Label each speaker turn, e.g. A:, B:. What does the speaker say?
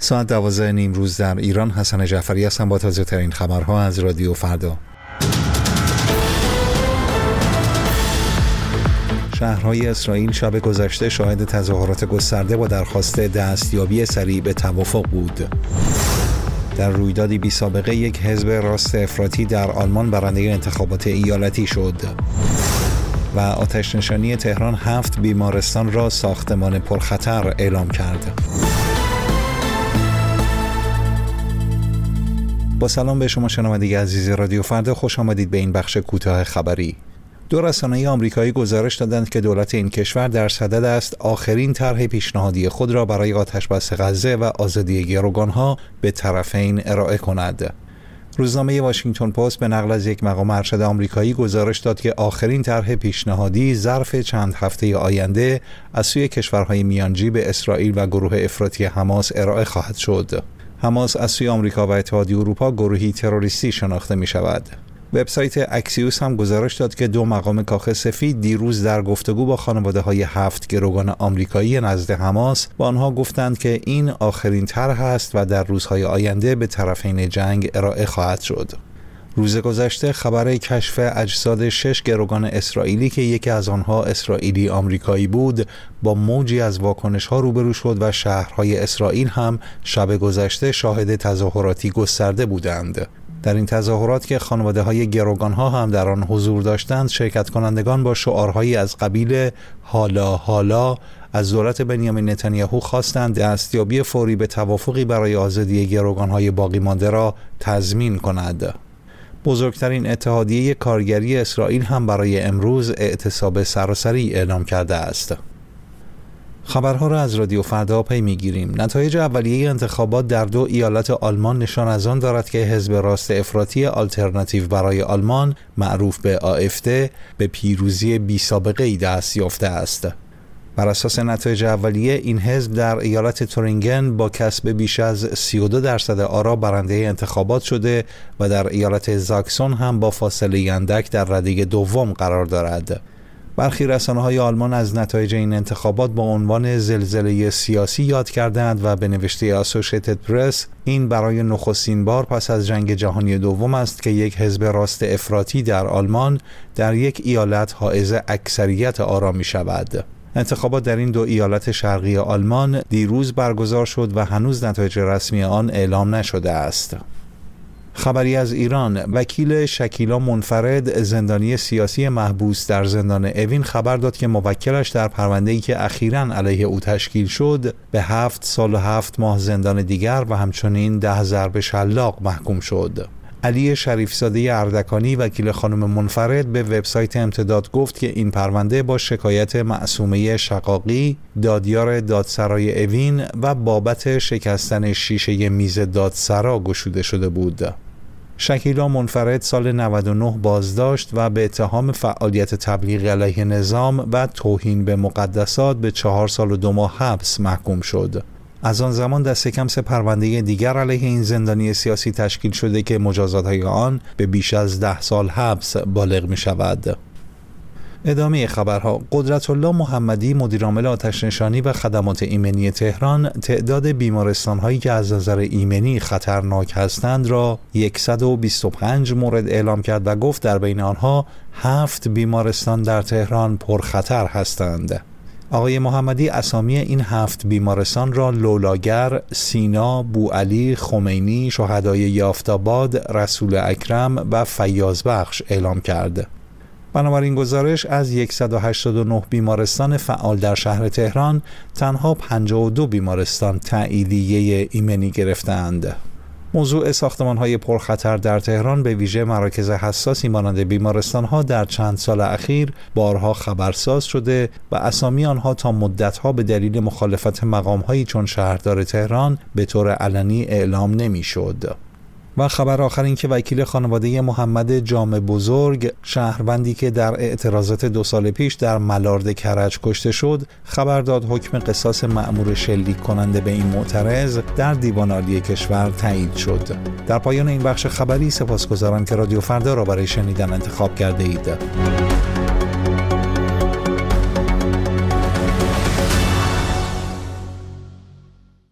A: ساعت 12 نیم روز در ایران. حسن جعفری هستم با تازه ترین خبرها از رادیو فردا. شهرهای اسرائیل شب گذشته شاهد تظاهرات گسترده با درخواست دستیابی سریع به توافق بود. در رویدادی بی سابقه یک حزب راست افراطی در آلمان برنده انتخابات ایالتی شد و آتش نشانی تهران 7 بیمارستان را ساختمان پرخطر اعلام کرد. با سلام به شما شنونده عزیز رادیو فردا، خوش آمدید به این بخش کوتاه خبری. دو رسانه آمریکایی گزارش دادند که دولت این کشور در صدد است آخرین طرح پیشنهادی خود را برای آتش‌بس غزه و آزادی گروگانها به طرفین ارائه کند. روزنامه واشنگتن پست به نقل از یک مقام ارشد آمریکایی گزارش داد که آخرین طرح پیشنهادی ظرف چند هفته آینده از سوی کشورهای میانجی به اسرائیل و گروه افراطی حماس ارائه خواهد شد. حماس از سوی آمریکا و اتحادیه اروپا گروهی تروریستی شناخته می شود. وبسایت اکسیوس هم گزارش داد که دو مقام کاخ سفید دیروز در گفتگو با خانواده‌های 7 گروگان آمریکایی نزد حماس با آنها گفتند که این آخرین طرح است و در روزهای آینده به طرفین جنگ ارائه خواهد شد. روز گذشته خبر کشف اجساد 6 گروگان اسرائیلی که یکی از آنها اسرائیلی آمریکایی بود با موجی از واکنش‌ها روبرو شد و شهرهای اسرائیل هم شب گذشته شاهد تظاهراتی گسترده بودند. در این تظاهرات که خانواده‌های گروگان‌ها هم در آن حضور داشتند، شرکت کنندگان با شعارهایی از قبیل حالا حالا از دولت بنیامین نتانیاهو خواستند دستیابی فوری به توافقی برای آزادی گروگان‌های باقی مانده را تضمین کند. بزرگترین اتحادیه کارگری اسرائیل هم برای امروز اعتصاب سراسری اعلام کرده است. خبرها را از رادیو فردا پی میگیریم. نتایج اولیه انتخابات در 2 ایالت آلمان نشان از آن دارد که حزب راست افراطی آلترناتیو برای آلمان معروف به AfD به پیروزی بی سابقه ای دست یافته است. بر اساس نتایج اولیه این حزب در ایالت تورینگن با کسب بیش از 32% آرا برنده انتخابات شده و در ایالت زاکسون هم با فاصله اندک در رده دوم قرار دارد. برخی رسانه‌های آلمان از نتایج این انتخابات با عنوان زلزله سیاسی یاد کردند و به نوشته اسوشیتد پرس این برای نخستین بار پس از جنگ جهانی دوم است که یک حزب راست افراطی در آلمان در یک ایالت حائز اکثریت آرا می شود. انتخابات در این 2 ایالت شرقی آلمان دیروز برگزار شد و هنوز نتایج رسمی آن اعلام نشده است. خبری از ایران: وکیل شکیلا منفرد، زندانی سیاسی محبوس در زندان اوین، خبر داد که موکلش در پرونده‌ای که اخیراً علیه او تشکیل شد به 7 سال و 7 ماه زندان دیگر و همچنین 10 ضرب شلاق محکوم شد. علی شریفزاده اردکانی، وکیل خانم منفرد، به وبسایت امتداد گفت که این پرونده با شکایت معصومه شقاقی، دادیار دادسرای اوین و بابت شکستن شیشه میز دادسرا گشوده شده بود. شکیلا منفرد سال 99 بازداشت و به اتهام فعالیت تبلیغ علیه نظام و توهین به مقدسات به 4 سال و 2 ماه حبس محکوم شد. از آن زمان دست کم 3 پرونده دیگر علیه این زندانی سیاسی تشکیل شده که مجازات‌های آن به بیش از 10 سال حبس بالغ می شود. ادامه خبرها: قدرت الله محمدی، مدیرعامل آتش‌نشانی و خدمات ایمنی تهران، تعداد بیمارستان‌هایی که از نظر ایمنی خطرناک هستند را 125 مورد اعلام کرد و گفت در بین آنها 7 بیمارستان در تهران پرخطر هستند. آقای محمدی اسامی این 7 بیمارستان را لولاگر، سینا، بوعلی، خمینی، شهدای یافت‌آباد، رسول اکرم و فیاضبخش اعلام کرد. بنابراین گزارش از 189 بیمارستان فعال در شهر تهران تنها 52 بیمارستان تأییدیه ایمنی گرفتند. موضوع ساختمان‌های پرخطر در تهران به ویژه مراکز حساسی مانند بیمارستان‌ها در چند سال اخیر بارها خبرساز شده و اسامی آنها تا مدت‌ها به دلیل مخالفت مقام‌هایی چون شهردار تهران به طور علنی اعلام نمی‌شد. و خبر آخر این که وکیل خانواده محمد جامع بزرگ، شهروندی که در اعتراضات 2 سال پیش در ملارد کرج کشته شد، خبر داد حکم قصاص مأمور شلیک کننده به این معترض در دیوان عالی کشور تایید شد. در پایان این بخش خبری سپاسگزارم که رادیو فردا را برای شنیدن انتخاب کرده اید.